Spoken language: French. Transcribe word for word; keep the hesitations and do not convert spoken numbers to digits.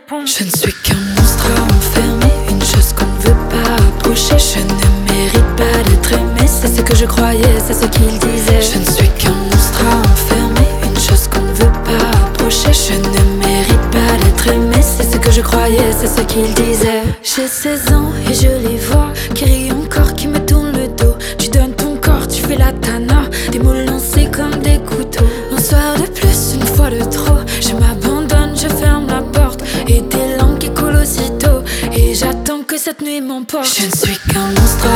répondre. Je ne suis qu'un monstre enfermé, une chose qu'on ne veut pas approcher. Je ne mérite pas d'être aimé, c'est ce que je croyais, c'est ce qu'il disait. Je ne suis qu'un monstre enfermé, une chose qu'on ne veut pas approcher. Je ne mérite pas d'être aimé, c'est ce que je croyais, c'est ce qu'il disait. J'ai seize ans et je les vois qui rient encore, qui me tournent le dos. Tu donnes ton corps, tu fais la tana, des mots lancés comme des couteaux. Un soir de plus, une fois de trop, je m'abandonne, je ferme la porte et des langues qui coulent aussitôt. Et j'attends que cette nuit m'emporte. Je ne suis qu'un monstre